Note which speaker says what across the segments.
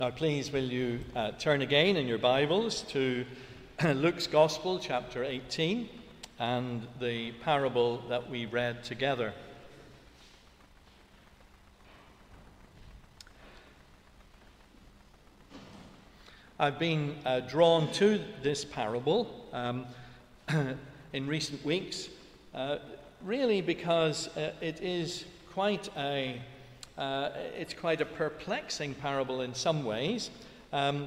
Speaker 1: Now, please, will you turn again in your Bibles to Luke's Gospel, chapter 18, and the parable that we read together. I've been drawn to this parable in recent weeks, really because it is quite a perplexing parable in some ways, and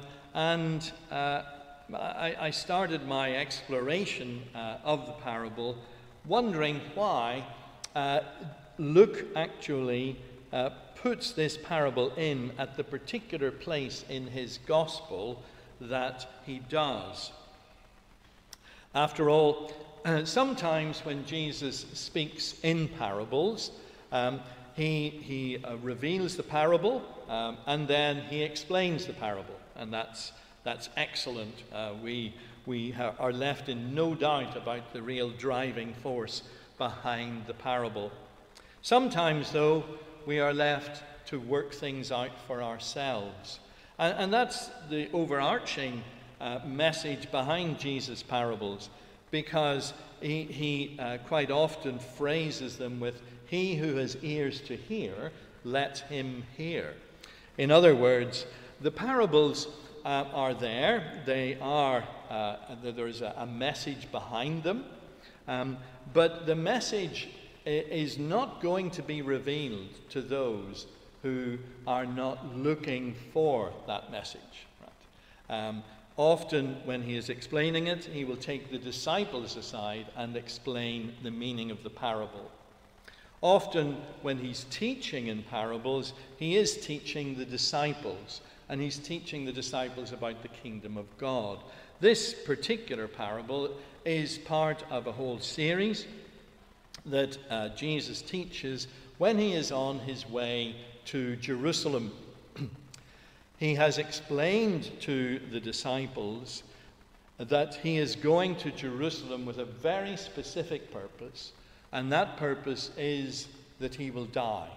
Speaker 1: I started my exploration of the parable wondering why Luke actually puts this parable in at the particular place in his gospel that he does. After all, sometimes when Jesus speaks in parables, he reveals the parable and then he explains the parable, and that's excellent. We are left in no doubt about the real driving force behind the parable. Sometimes, though, we are left to work things out for ourselves, and that's the overarching message behind Jesus' parables, because he quite often phrases them with, "He who has ears to hear, let him hear." In other words, the parables are there. They are, there's a message behind them, but the message is not going to be revealed to those who are not looking for that message. Right? Often when he is explaining it, he will take the disciples aside and explain the meaning of the parable. Often when he's teaching in parables, he is teaching the disciples, and he's teaching the disciples about the kingdom of God. This particular parable is part of a whole series that Jesus teaches when he is on his way to Jerusalem. He has explained to the disciples that he is going to Jerusalem with a very specific purpose, and that purpose is that he will die.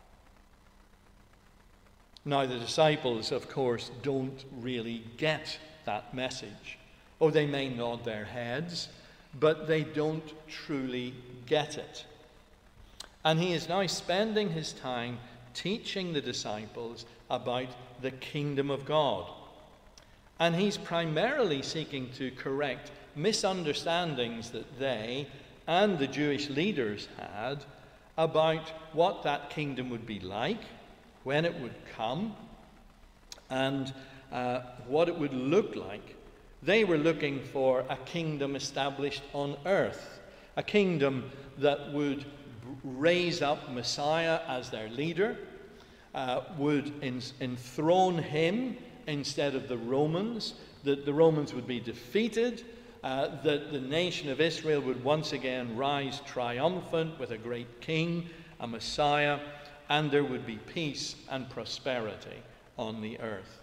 Speaker 1: Now, the disciples, of course, don't really get that message. Oh, they may nod their heads, but they don't truly get it. And he is now spending his time teaching the disciples about the kingdom of God. And he's primarily seeking to correct misunderstandings that they and the Jewish leaders had about what that kingdom would be like, when it would come, and what it would look like. They were looking for a kingdom established on earth, a kingdom that would raise up Messiah as their leader, would enthrone him instead of the Romans, that the Romans would be defeated, that the nation of Israel would once again rise triumphant with a great king, a Messiah, and there would be peace and prosperity on the earth.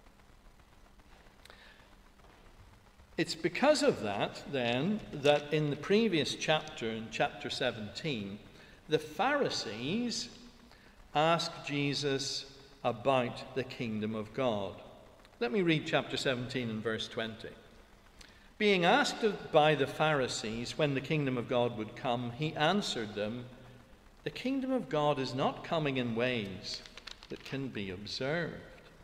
Speaker 1: It's because of that, then, that in the previous chapter, in chapter 17, the Pharisees asked Jesus about the kingdom of God. Let me read chapter 17 and verse 20. Being asked by the Pharisees when the kingdom of God would come, he answered them, "The kingdom of God is not coming in ways that can be observed."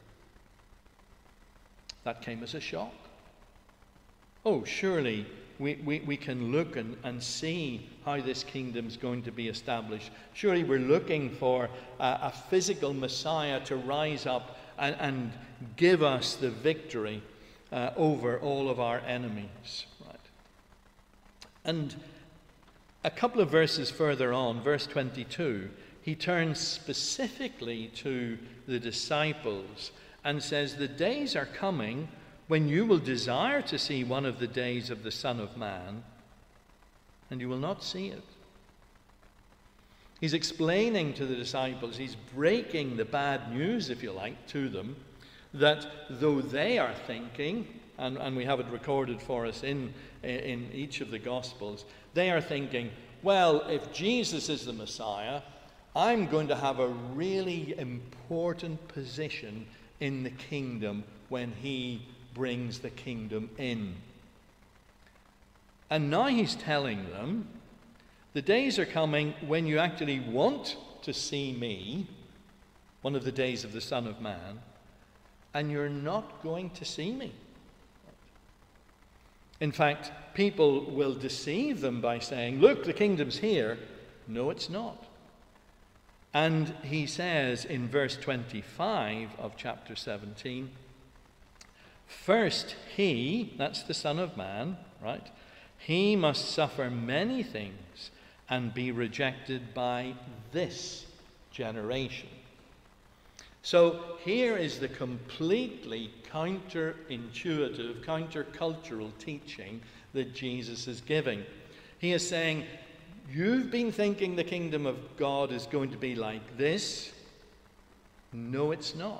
Speaker 1: That came as a shock. Oh, surely we can look and see how this kingdom's going to be established. Surely we're looking for a physical Messiah to rise up and give us the victory over all of our enemies. Right? And a couple of verses further on, verse 22, he turns specifically to the disciples and says, "The days are coming when you will desire to see one of the days of the Son of Man, and you will not see it." He's explaining to the disciples, he's breaking the bad news, if you like, to them, that though they are thinking, and we have it recorded for us in each of the Gospels, they are thinking, well, if Jesus is the Messiah, I'm going to have a really important position in the kingdom when he brings the kingdom in. And now he's telling them, the days are coming when you actually want to see me, one of the days of the Son of Man, and you're not going to see me. In fact, people will deceive them by saying, look, the kingdom's here. No, it's not. And he says in verse 25 of chapter 17, first he, that's the Son of Man, right? He must suffer many things and be rejected by this generation. So here is the completely counterintuitive, countercultural teaching that Jesus is giving. He is saying, you've been thinking the kingdom of God is going to be like this. No, it's not.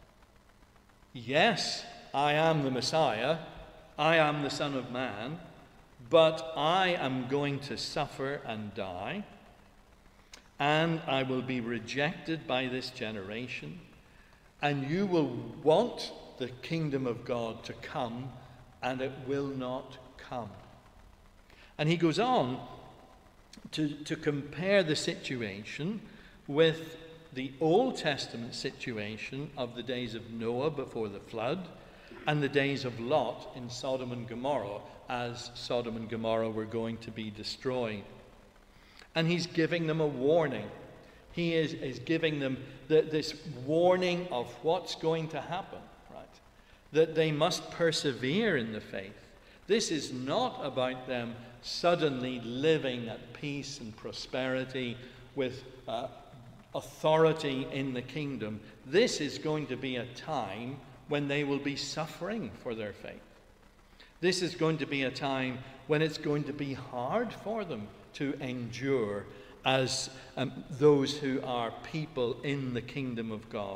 Speaker 1: Yes, I am the Messiah. I am the Son of Man. But I am going to suffer and die. And I will be rejected by this generation. And you will want the kingdom of God to come, and it will not come. And he goes on to compare the situation with the Old Testament situation of the days of Noah before the flood and the days of Lot in Sodom and Gomorrah, as Sodom and Gomorrah were going to be destroyed. And he's giving them a warning. He is giving them this warning of what's going to happen, right? That they must persevere in the faith. This is not about them suddenly living at peace and prosperity with authority in the kingdom. This is going to be a time when they will be suffering for their faith. This is going to be a time when it's going to be hard for them to endure as those who are people in the kingdom of God.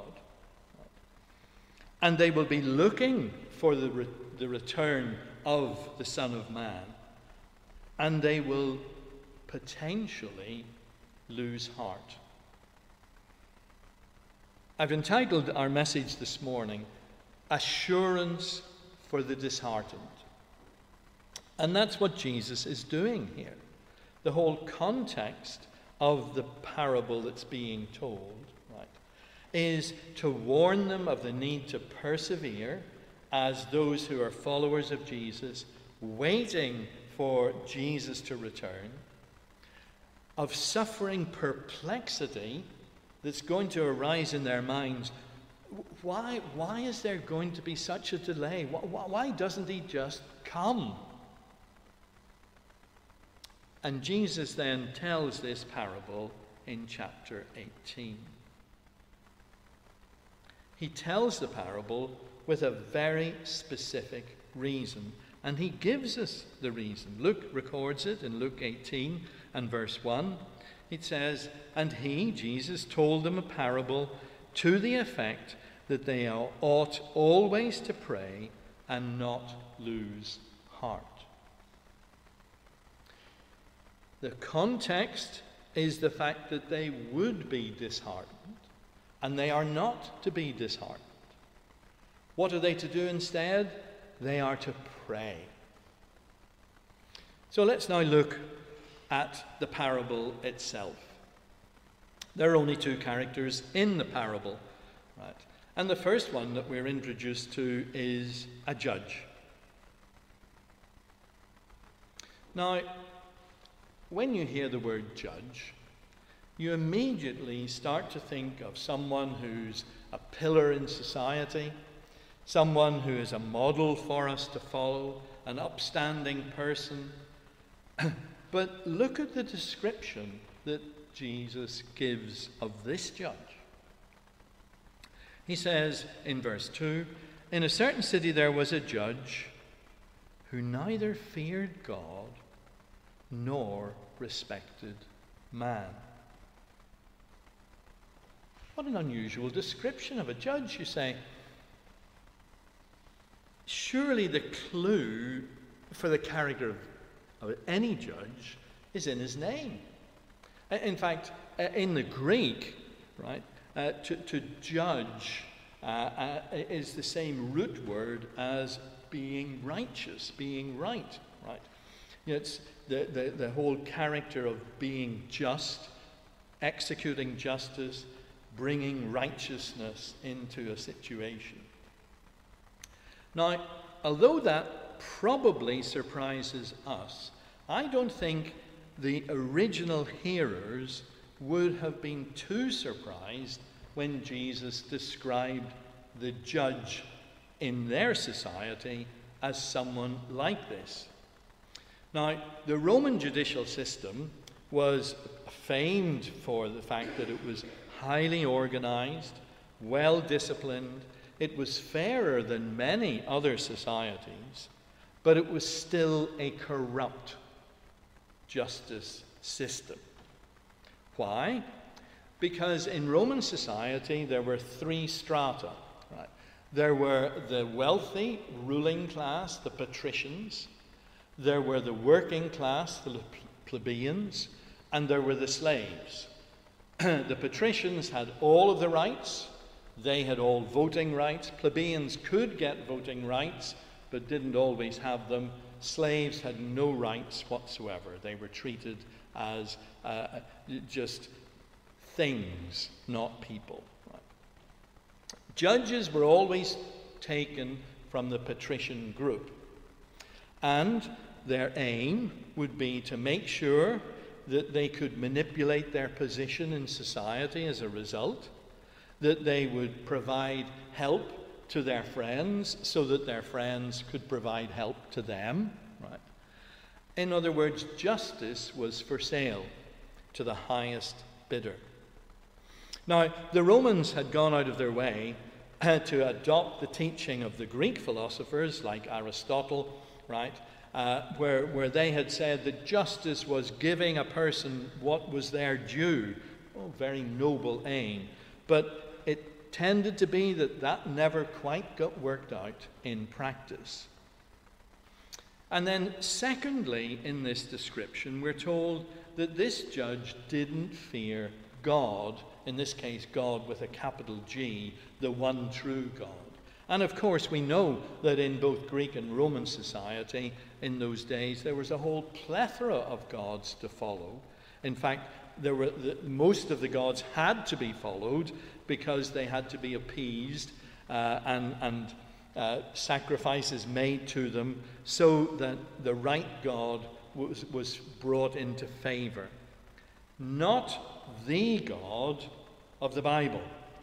Speaker 1: And they will be looking for the return of the Son of Man. And they will potentially lose heart. I've entitled our message this morning, Assurance for the Disheartened. And that's what Jesus is doing here. The whole context of the parable that's being told, right, is to warn them of the need to persevere as those who are followers of Jesus, waiting for Jesus to return, of suffering perplexity that's going to arise in their minds. Why is there going to be such a delay? Why doesn't he just come? And Jesus then tells this parable in chapter 18. He tells the parable with a very specific reason, and he gives us the reason. Luke records it in Luke 18 and verse 1. It says, and he, Jesus, told them a parable to the effect that they ought always to pray and not lose heart. The context is the fact that they would be disheartened, and they are not to be disheartened. What are they to do instead? They are to pray. So let's now look at the parable itself. There are only two characters in the parable, right? And the first one that we're introduced to is a judge. Now, when you hear the word judge, you immediately start to think of someone who's a pillar in society, someone who is a model for us to follow, an upstanding person. But look at the description that Jesus gives of this judge. He says in verse 2, in a certain city there was a judge who neither feared God nor respected man. What an unusual description of a judge, you say. Surely the clue for the character of any judge is in his name. In fact, in the Greek, right, to judge is the same root word as being righteous, being right. Right? It's the whole character of being just, executing justice, bringing righteousness into a situation. Now, although that probably surprises us, I don't think the original hearers would have been too surprised when Jesus described the judge in their society as someone like this. Now, the Roman judicial system was famed for the fact that it was highly organized, well disciplined. It was fairer than many other societies, but it was still a corrupt justice system. Why? Because in Roman society there were three strata. Right? There were the wealthy ruling class, the patricians. There were the working class, the plebeians. And there were the slaves. The patricians had all of the rights. They had all voting rights. Plebeians could get voting rights, but didn't always have them. Slaves had no rights whatsoever. They were treated as just things, not people. Right? Judges were always taken from the patrician group. And their aim would be to make sure that they could manipulate their position in society as a result, that they would provide help to their friends so that their friends could provide help to them. Right? In other words, justice was for sale to the highest bidder. Now, the Romans had gone out of their way to adopt the teaching of the Greek philosophers like Aristotle, right? Where they had said that justice was giving a person what was their due. Oh, very noble aim. But it tended to be that never quite got worked out in practice. And then secondly, in this description, we're told that this judge didn't fear God, in this case God with a capital G, the one true God. And of course we know that in both Greek and Roman society in those days there was a whole plethora of gods to follow. In fact, most of the gods had to be followed because they had to be appeased and sacrifices made to them so that the right God was brought into favor. Not the God of the Bible,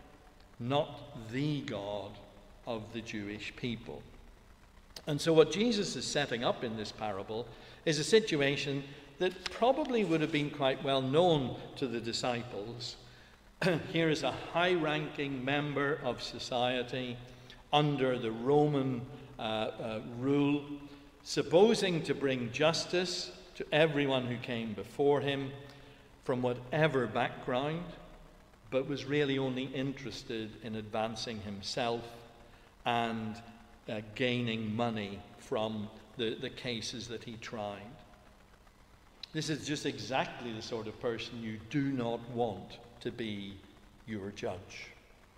Speaker 1: not the God of the Jewish people. And so what Jesus is setting up in this parable is a situation that probably would have been quite well known to the disciples. Here is a high-ranking member of society under the Roman rule, supposing to bring justice to everyone who came before him from whatever background, but was really only interested in advancing himself and gaining money from the cases that he tried. This is just exactly the sort of person you do not want to be your judge.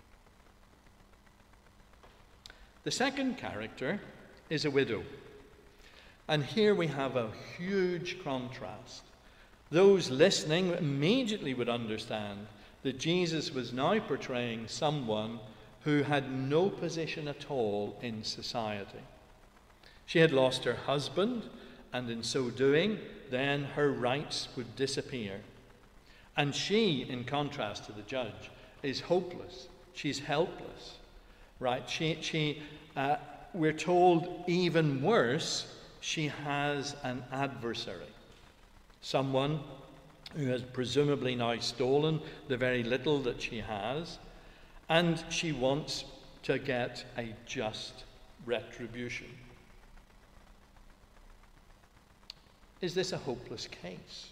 Speaker 1: The second character is a widow. And here we have a huge contrast. Those listening immediately would understand that Jesus was now portraying someone who had no position at all in society. She had lost her husband, and in so doing, then her rights would disappear. And she, in contrast to the judge, is hopeless. She's helpless, right? We're told even worse, she has an adversary. Someone who has presumably now stolen the very little that she has, and she wants to get a just retribution. Is this a hopeless case?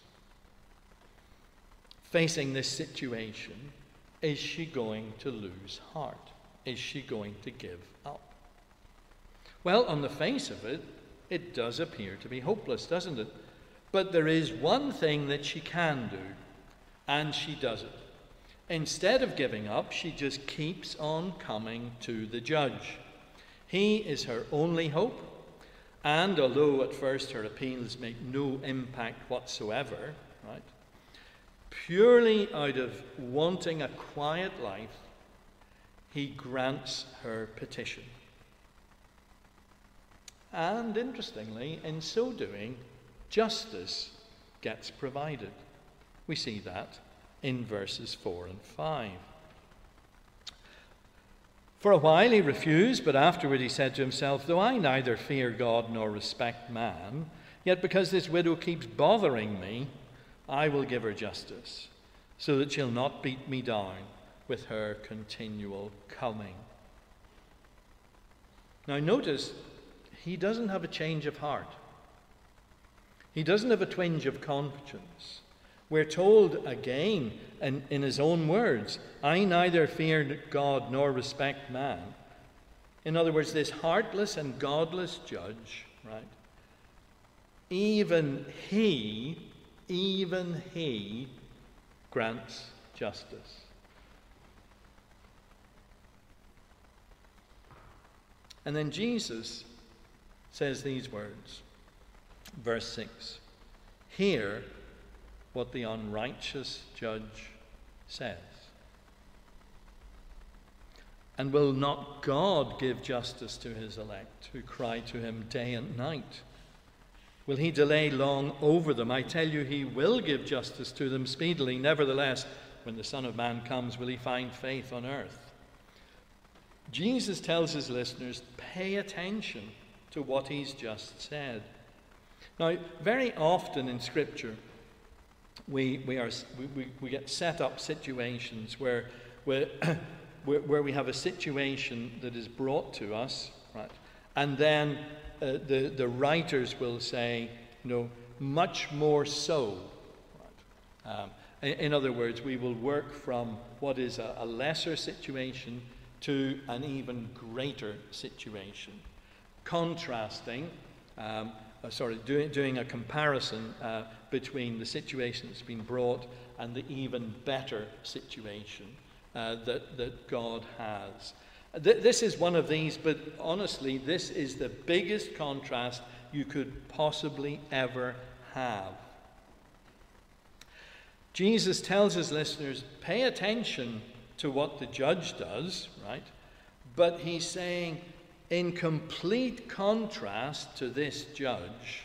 Speaker 1: Facing this situation, is she going to lose heart? Is she going to give up? Well, on the face of it, it does appear to be hopeless, doesn't it? But there is one thing that she can do, and she does it. Instead of giving up, she just keeps on coming to the judge. He is her only hope, and although at first her appeals make no impact whatsoever, right, purely out of wanting a quiet life, he grants her petition. And interestingly, in so doing, justice gets provided. We see that in verses 4 and 5. For a while he refused, but afterward he said to himself, though I neither fear God nor respect man, yet because this widow keeps bothering me, I will give her justice, so that she'll not beat me down with her continual coming. Now notice, he doesn't have a change of heart. He doesn't have a twinge of conscience. We're told again in his own words, I neither fear God nor respect man. In other words, this heartless and godless judge, right? Even he grants justice. And then Jesus says these words, verse 6, hear what the unrighteous judge says. And will not God give justice to his elect, who cry to him day and night? Will he delay long over them? I tell you, he will give justice to them speedily. Nevertheless, when the Son of Man comes, will he find faith on earth? Jesus tells his listeners, pay attention to what he's just said. Now, very often in Scripture, we get set up situations where we have a situation that is brought to us, right? And then the writers will say, much more so. Right? In other words, we will work from what is a lesser situation to an even greater situation, contrasting. Doing a comparison between the situation that's been brought and the even better situation that God has. This is one of these, but honestly, this is the biggest contrast you could possibly ever have. Jesus tells his listeners, pay attention to what the judge does, right? But he's saying, in complete contrast to this judge,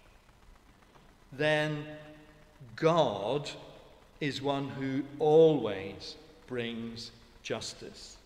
Speaker 1: then God is one who always brings justice.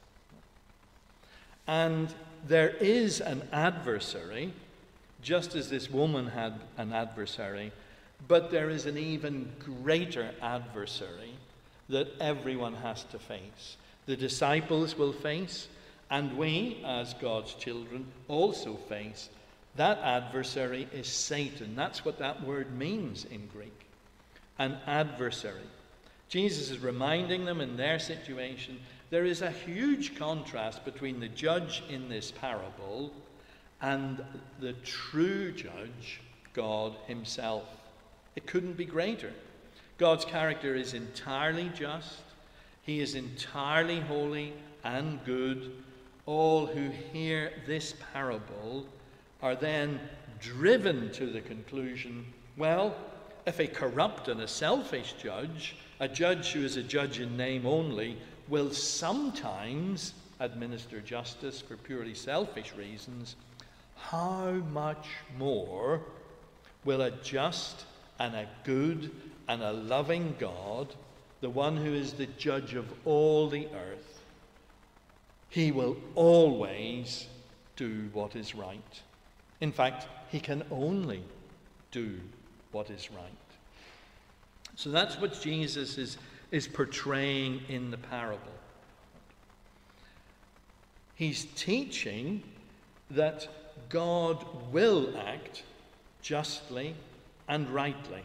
Speaker 1: And there is an adversary, just as this woman had an adversary, but there is an even greater adversary that everyone has to face. The disciples will face, and we, as God's children, also face. That adversary is Satan. That's what that word means in Greek. An adversary. Jesus is reminding them in their situation, there is a huge contrast between the judge in this parable and the true judge, God himself. It couldn't be greater. God's character is entirely just. He is entirely holy and good. All who hear this parable are then driven to the conclusion, well, if a corrupt and a selfish judge, a judge who is a judge in name only, will sometimes administer justice for purely selfish reasons, how much more will a just and a good and a loving God, the one who is the judge of all the earth, he will always do what is right. In fact, he can only do what is right. So that's what Jesus is portraying in the parable. He's teaching that God will act justly and rightly.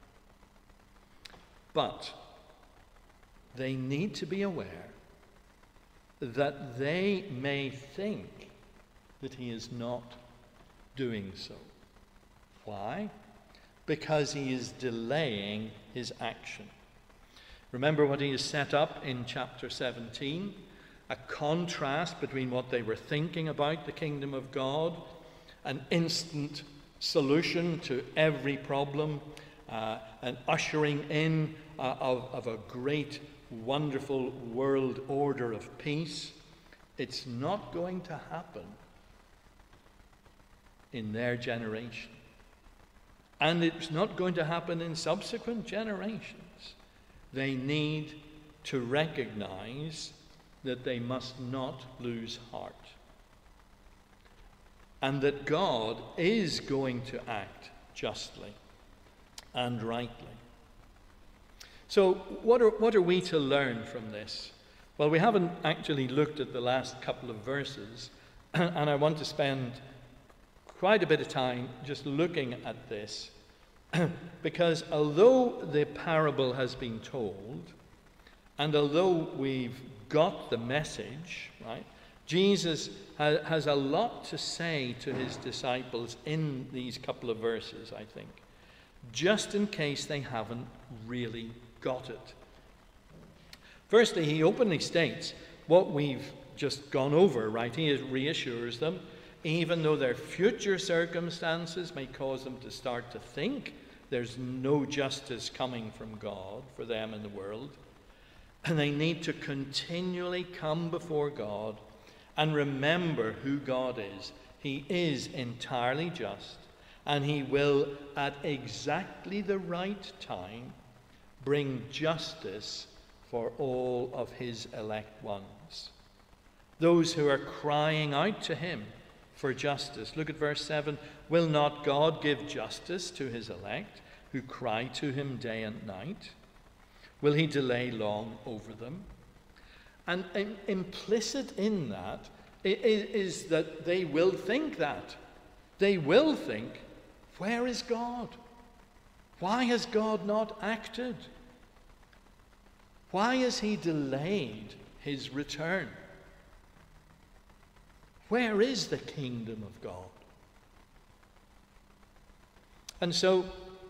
Speaker 1: But they need to be aware that they may think that he is not doing so. Why? Because he is delaying his action. Remember what he has set up in chapter 17, a contrast between what they were thinking about the kingdom of God, an instant solution to every problem, an ushering in of a great, wonderful world order of peace. It's not going to happen in their generation. And it's not going to happen in subsequent generations. They need to recognize that they must not lose heart. And that God is going to act justly and rightly. So what are we to learn from this? Well, we haven't actually looked at the last couple of verses, and I want to spend quite a bit of time just looking at this, because although the parable has been told, and although we've got the message, right, Jesus has a lot to say to his disciples in these couple of verses, I think, just in case they haven't really got it. Firstly, he openly states what we've just gone over, right? He reassures them, even though their future circumstances may cause them to start to think there's no justice coming from God for them in the world, and they need to continually come before God and remember who God is. He is entirely just, and he will, at exactly the right time, bring justice for all of his elect ones. Those who are crying out to him for justice. Look at verse 7. Will not God give justice to his elect who cry to him day and night? Will he delay long over them? And implicit in that is that they will think that. They will think, where is God? Why has God not acted? Why has he delayed his return? Where is the kingdom of God? And so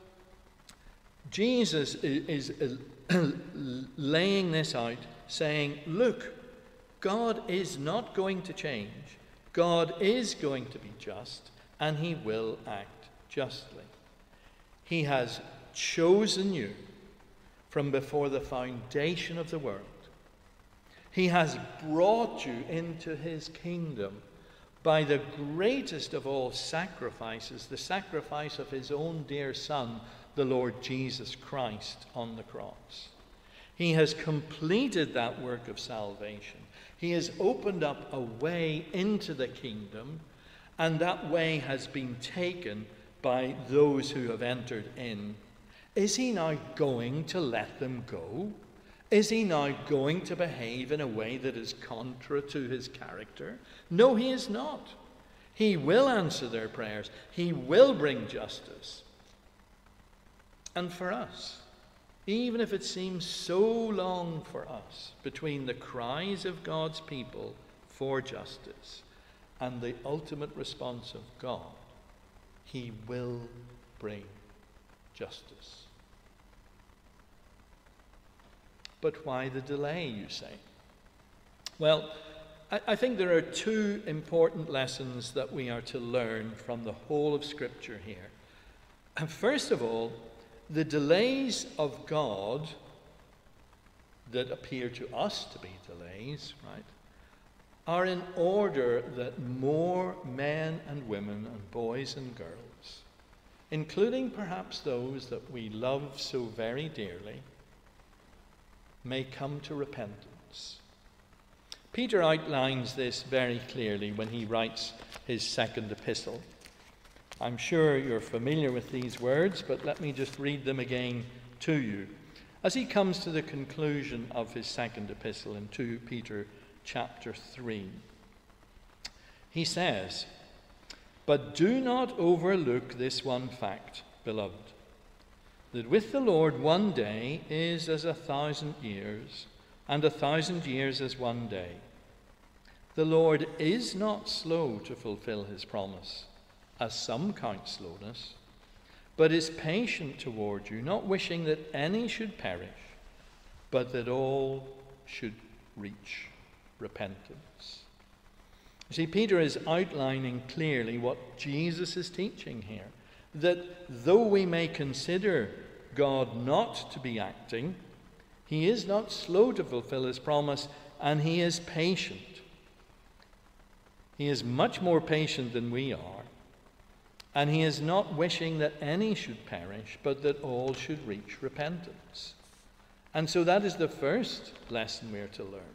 Speaker 1: Jesus is laying this out, saying, look, God is not going to change. God is going to be just, and he will act justly. He has chosen you from before the foundation of the world. He has brought you into his kingdom by the greatest of all sacrifices, the sacrifice of his own dear Son, the Lord Jesus Christ on the cross. He has completed that work of salvation. He has opened up a way into the kingdom, and that way has been taken by those who have entered in. Is he now going to let them go? Is he now going to behave in a way that is contrary to his character? No, he is not. He will answer their prayers. He will bring justice. And for us, even if it seems so long for us between the cries of God's people for justice and the ultimate response of God, he will bring justice. But why the delay, you say? Well, I think there are two important lessons that we are to learn from the whole of Scripture here. And first of all, the delays of God that appear to us to be delays, right, are in order that more men and women and boys and girls, including perhaps those that we love so very dearly, may come to repentance. Peter outlines this very clearly when he writes his second epistle. I'm sure you're familiar with these words, but let me just read them again to you. As he comes to the conclusion of his second epistle in 2 Peter chapter 3, he says, "But do not overlook this one fact, beloved, that with the Lord 1 day is as 1,000 years, and 1,000 years as 1 day. The Lord is not slow to fulfill his promise, as some count slowness, but is patient toward you, not wishing that any should perish, but that all should reach repentance. You see, Peter is outlining clearly what Jesus is teaching here, that though we may consider God not to be acting, he is not slow to fulfill his promise, and he is patient. He is much more patient than we are, and he is not wishing that any should perish, but that all should reach repentance. And so that is the first lesson we are to learn.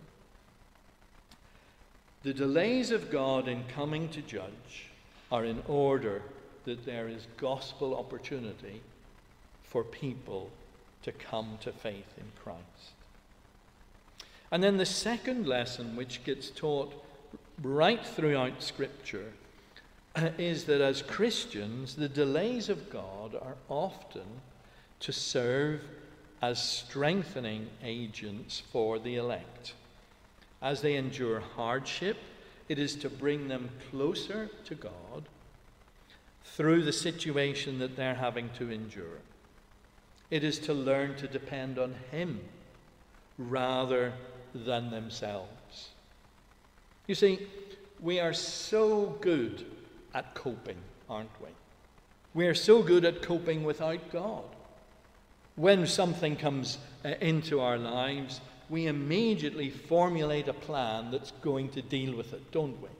Speaker 1: The delays of God in coming to judge are in order that there is gospel opportunity for people to come to faith in Christ. And then the second lesson, which gets taught right throughout Scripture, is that as Christians, the delays of God are often to serve as strengthening agents for the elect. As they endure hardship, it is to bring them closer to God through the situation that they're having to endure. It is to learn to depend on him rather than themselves. You see, we are so good at coping, aren't we? We are so good at coping without God. When something comes into our lives, we immediately formulate a plan that's going to deal with it, don't we?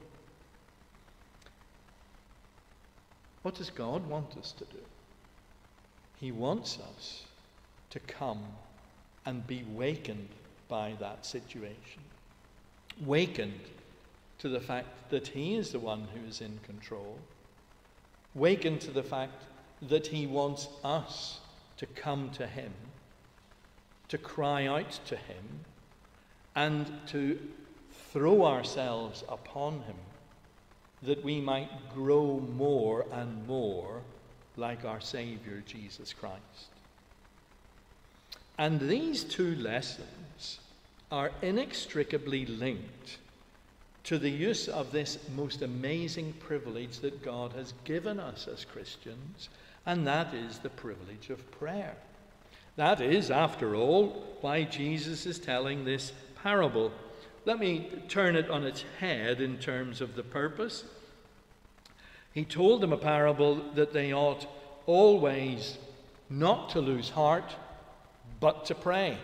Speaker 1: What does God want us to do? He wants us to come and be wakened by that situation. Wakened to the fact that he is the one who is in control. Wakened to the fact that he wants us to come to him, to cry out to him, and to throw ourselves upon him, that we might grow more and more like our Savior, Jesus Christ. And these two lessons are inextricably linked to the use of this most amazing privilege that God has given us as Christians, and that is the privilege of prayer. That is, after all, why Jesus is telling this parable. Let me turn it on its head in terms of the purpose. He told them a parable that they ought always not to lose heart, but to pray.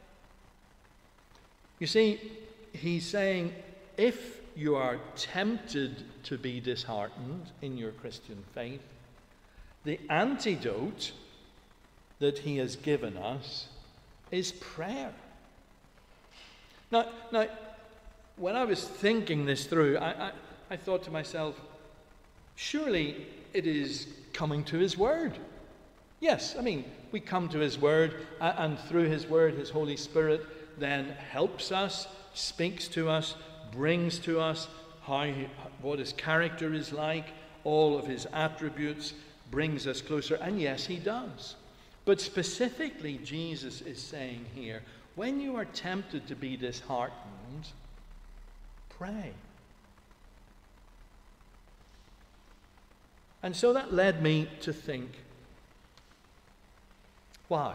Speaker 1: You see, he's saying, if you are tempted to be disheartened in your Christian faith, the antidote that he has given us is prayer. Now, when I was thinking this through, I thought to myself, surely it is coming to his word. Yes, I mean, we come to his word, and through his word, his Holy Spirit then helps us, speaks to us, brings to us what his character is like, all of his attributes, brings us closer. And yes, he does. But specifically, Jesus is saying here, when you are tempted to be disheartened, pray. And so that led me to think, why?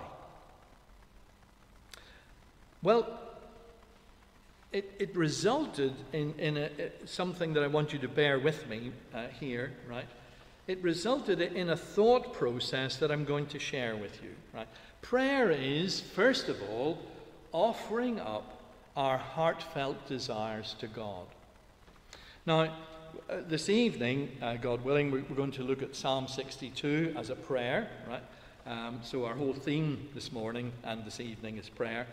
Speaker 1: Well, it resulted in something that I want you to bear with me here, right? It resulted in a thought process that I'm going to share with you, right? Prayer is, first of all, offering up our heartfelt desires to God. Now, this evening, God willing, we're going to look at Psalm 62 as a prayer, right? So our whole theme this morning and this evening is prayer.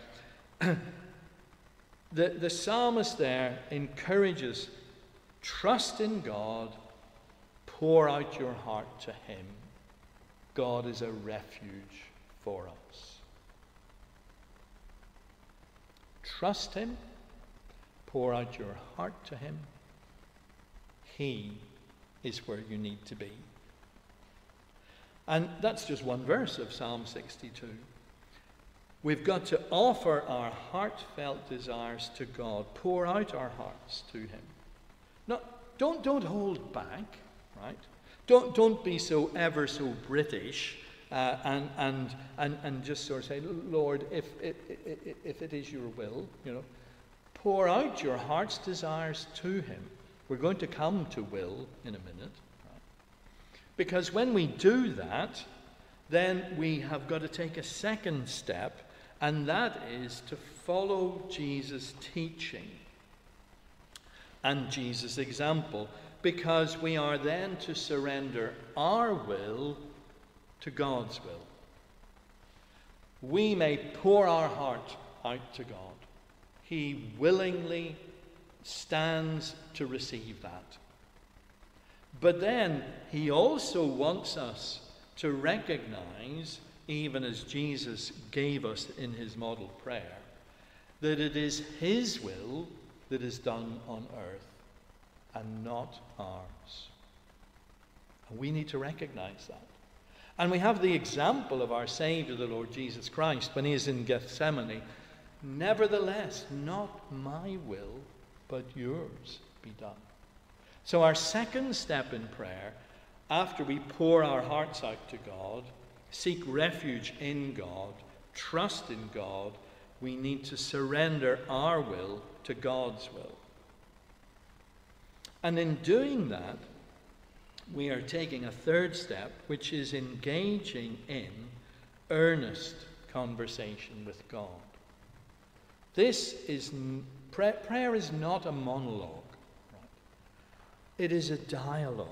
Speaker 1: The psalmist there encourages, trust in God, pour out your heart to him. God is a refuge for us. Trust him, pour out your heart to him. He is where you need to be. And that's just one verse of Psalm 62. We've got to offer our heartfelt desires to God, pour out our hearts to him. No, don't hold back, right? Don't be so ever so British and just sort of say, Lord, if it is your will, pour out your heart's desires to him. We're going to come to will in a minute. Right? Because when we do that, then we have got to take a second step, and that is to follow Jesus' teaching and Jesus' example, because we are then to surrender our will to God's will. We may pour our heart out to God. He willingly stands to receive that. But then he also wants us to recognize, even as Jesus gave us in his model prayer, that it is his will that is done on earth and not ours. And we need to recognize that. And we have the example of our Savior, the Lord Jesus Christ, when he is in Gethsemane. Nevertheless, not my will, but yours be done. So our second step in prayer, after we pour our hearts out to God, seek refuge in God, trust in God, we need to surrender our will to God's will. And in doing that, we are taking a third step, which is engaging in earnest conversation with God. This is prayer is not a monologue. Right? It is a dialogue.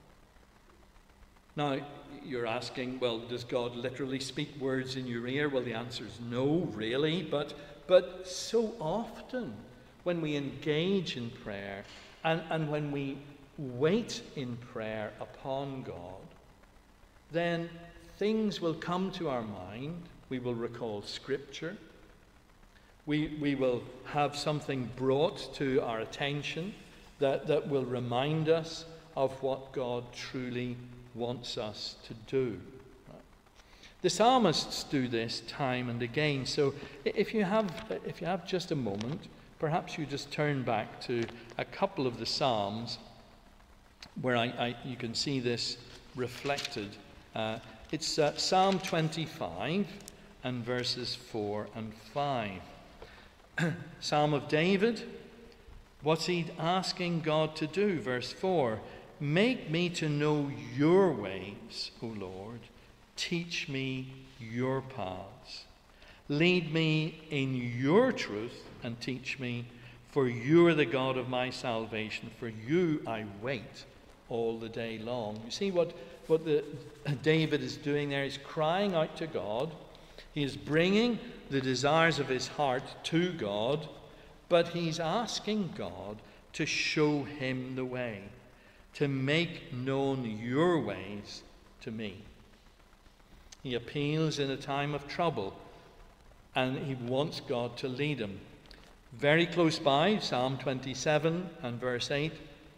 Speaker 1: Now, you're asking, well, does God literally speak words in your ear? Well, the answer is no, really. But so often when we engage in prayer and when we wait in prayer upon God, then things will come to our mind. We will recall Scripture. We will have something brought to our attention that will remind us of what God truly wants us to do. Right? The psalmists do this time and again. So if you have just a moment, perhaps you just turn back to a couple of the Psalms where you can see this reflected. It's Psalm 25 and verses 4 and 5. Psalm of David. What's he asking God to do? Verse 4. Make me to know your ways, O Lord. Teach me your paths. Lead me in your truth and teach me, for you are the God of my salvation. For you I wait all the day long. You see what David is doing there? He's crying out to God. He is bringing the desires of his heart to God, but he's asking God to show him the way, to make known your ways to me. He appeals in a time of trouble, and he wants God to lead him. Very close by, Psalm 27 and verse 8,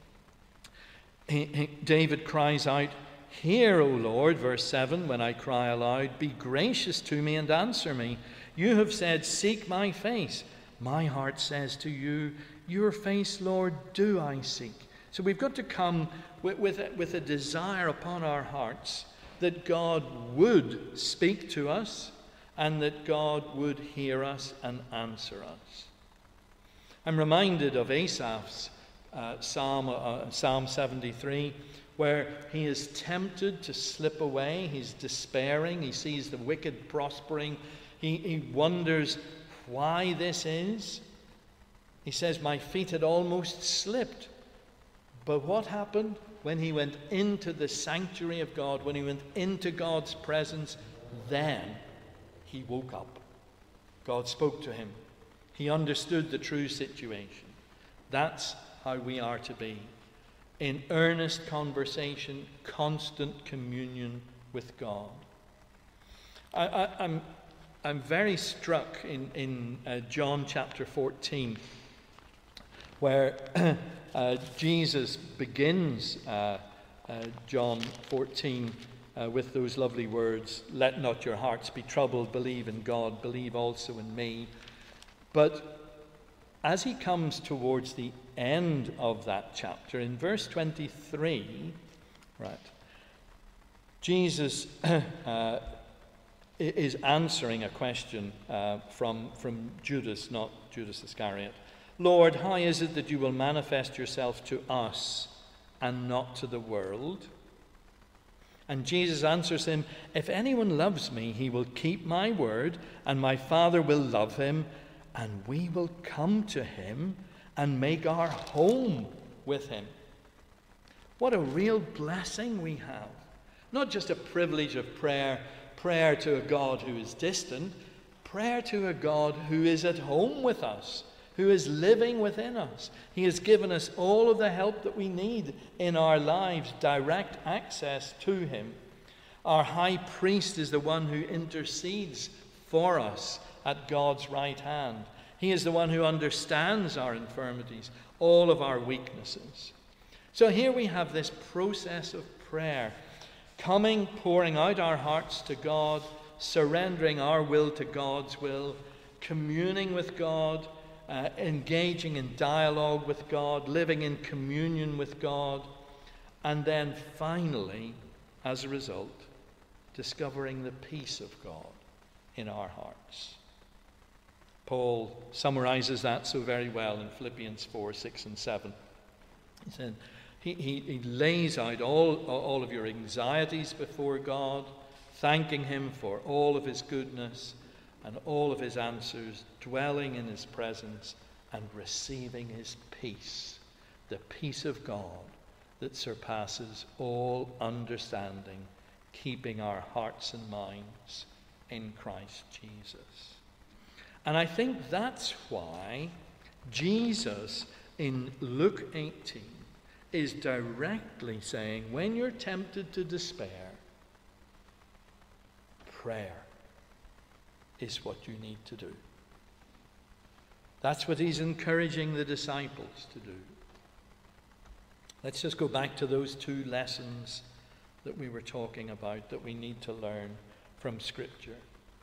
Speaker 1: David cries out, "Hear, O Lord," verse 7, "when I cry aloud. Be gracious to me and answer me. You have said, seek my face. My heart says to you, your face, Lord, do I seek." So we've got to come with a desire upon our hearts that God would speak to us and that God would hear us and answer us. I'm reminded of Asaph's Psalm 73, where he is tempted to slip away. He's despairing. He sees the wicked prospering. He wonders why this is. He says, my feet had almost slipped. But what happened when he went into the sanctuary of God, when he went into God's presence? Then he woke up. God spoke to him. He understood the true situation. That's how we are to be. In earnest conversation, constant communion with God. I'm very struck in John chapter 14, where Jesus begins John 14 with those lovely words, "Let not your hearts be troubled, believe in God, believe also in me." But as he comes towards the end of that chapter, in verse 23, right, Jesus is answering a question from Judas, not Judas Iscariot. Lord, how is it that you will manifest yourself to us and not to the world? And Jesus answers him, if anyone loves me, he will keep my word, and my Father will love him, and we will come to him and make our home with him. What a real blessing we have. Not just a privilege of prayer to a God who is distant, prayer to a God who is at home with us, who is living within us. He has given us all of the help that we need in our lives, direct access to him. Our high priest is the one who intercedes for us at God's right hand. He is the one who understands our infirmities, all of our weaknesses. So here we have this process of prayer, coming, pouring out our hearts to God, surrendering our will to God's will, communing with God, engaging in dialogue with God, living in communion with God, and then finally, as a result, discovering the peace of God in our hearts. Paul summarizes that so very well in Philippians 4, 6, and 7. He said, he lays out all of your anxieties before God, thanking him for all of his goodness and all of his answers, dwelling in his presence and receiving his peace, the peace of God that surpasses all understanding, keeping our hearts and minds in Christ Jesus. And I think that's why Jesus in Luke 18 is directly saying, when you're tempted to despair, prayer is what you need to do. That's what he's encouraging the disciples to do. Let's just go back to those two lessons that we were talking about that we need to learn from Scripture.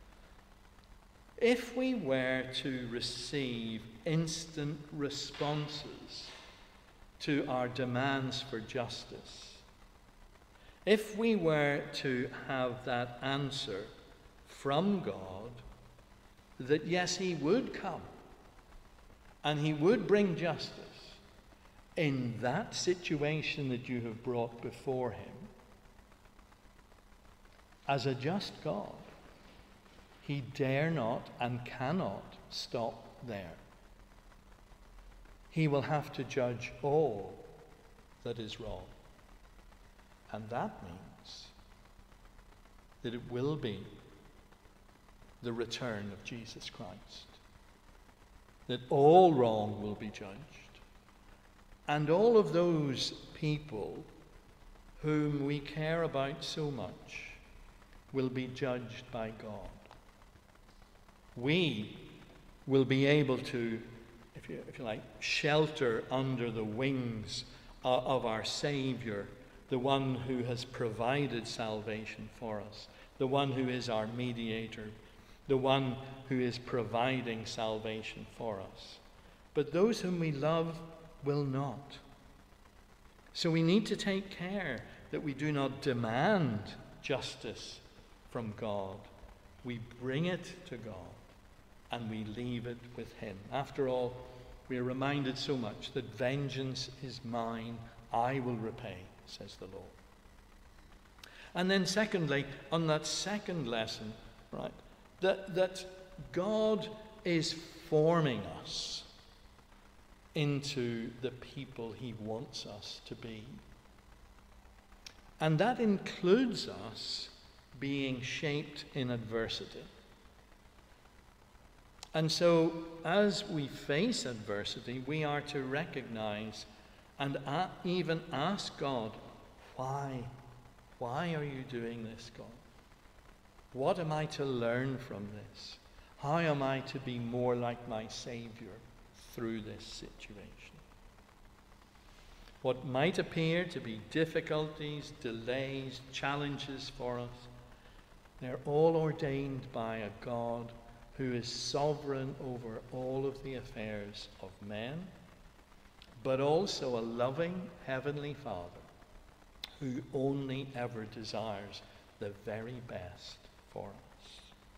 Speaker 1: If we were to receive instant responses to our demands for justice, if we were to have that answer from God that yes, he would come and he would bring justice in that situation that you have brought before him, as a just God, he dare not and cannot stop there. He will have to judge all that is wrong. And that means that it will be the return of Jesus Christ. That all wrong will be judged. And all of those people whom we care about so much will be judged by God. We will be able to, if you like, shelter under the wings of our Savior, the one who has provided salvation for us, the one who is our mediator, the one who is providing salvation for us. But those whom we love will not. So we need to take care that we do not demand justice from God. We bring it to God and we leave it with him. After all, we are reminded so much that vengeance is mine, I will repay, says the Lord. And then secondly, on that second lesson, right, that God is forming us into the people he wants us to be. And that includes us being shaped in adversity. And so, as we face adversity, we are to recognize and even ask God, why? Why are you doing this, God? What am I to learn from this? How am I to be more like my Savior through this situation? What might appear to be difficulties, delays, challenges for us, they're all ordained by a God who is sovereign over all of the affairs of men, but also a loving Heavenly Father who only ever desires the very best for us.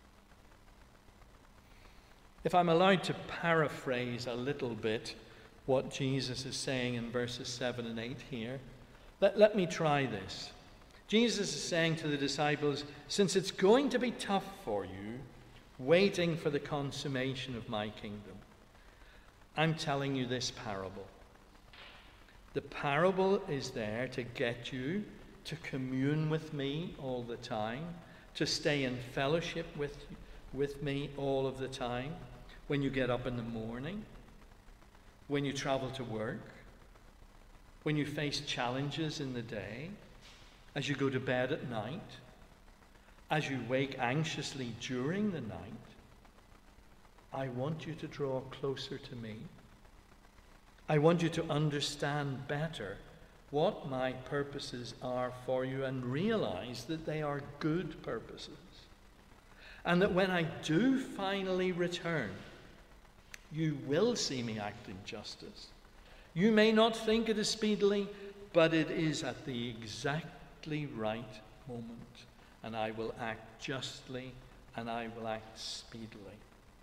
Speaker 1: If I'm allowed to paraphrase a little bit what Jesus is saying in verses 7 and 8 here, let me try this. Jesus is saying to the disciples, since it's going to be tough for you, waiting for the consummation of my kingdom, I'm telling you this parable. The parable is there to get you to commune with me all the time, to stay in fellowship with me all of the time, when you get up in the morning, when you travel to work, when you face challenges in the day, as you go to bed at night, as you wake anxiously during the night. I want you to draw closer to me. I want you to understand better what my purposes are for you and realize that they are good purposes. And that when I do finally return, you will see me act in justice. You may not think it is speedily, but it is at the exactly right moment. And I will act justly, and I will act speedily.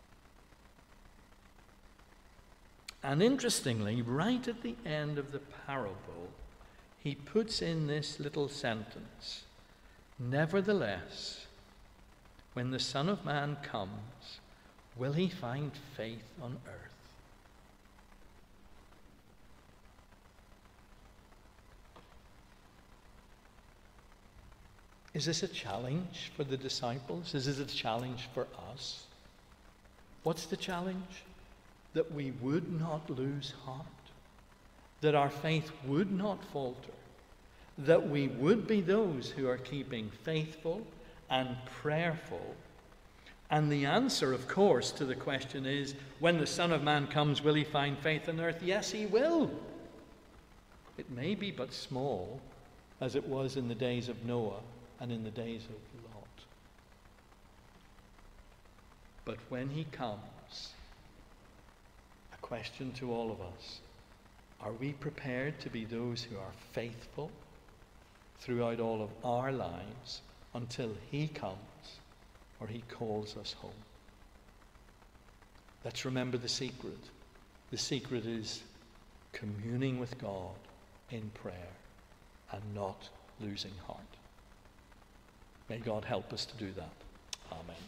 Speaker 1: And interestingly, right at the end of the parable, he puts in this little sentence, nevertheless, when the Son of Man comes, will he find faith on earth? Is this a challenge for the disciples? Is this a challenge for us? What's the challenge? That we would not lose heart, that our faith would not falter, that we would be those who are keeping faithful and prayerful. And the answer, of course, to the question is, when the Son of Man comes, will he find faith on earth? Yes, he will. It may be but small, as it was in the days of Noah and in the days of Lot. But when he comes, a question to all of us, are we prepared to be those who are faithful throughout all of our lives until he comes or he calls us home? Let's remember the secret. The secret is communing with God in prayer and not losing heart. May God help us to do that. Amen.